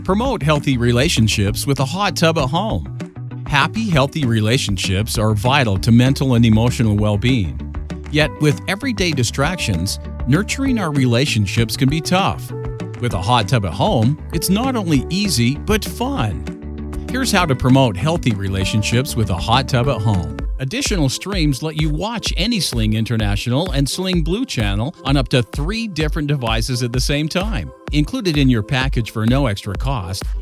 Promote healthy relationships with a hot tub at home. Happy, healthy relationships are vital to mental and emotional well-being. Yet, with everyday distractions, nurturing our relationships can be tough. With a hot tub at home, it's not only easy, but fun. Here's how to promote healthy relationships with a hot tub at home. Additional streams let you watch any Sling International and Sling Blue channel on up to 3 different devices at the same time. Included in your package for no extra cost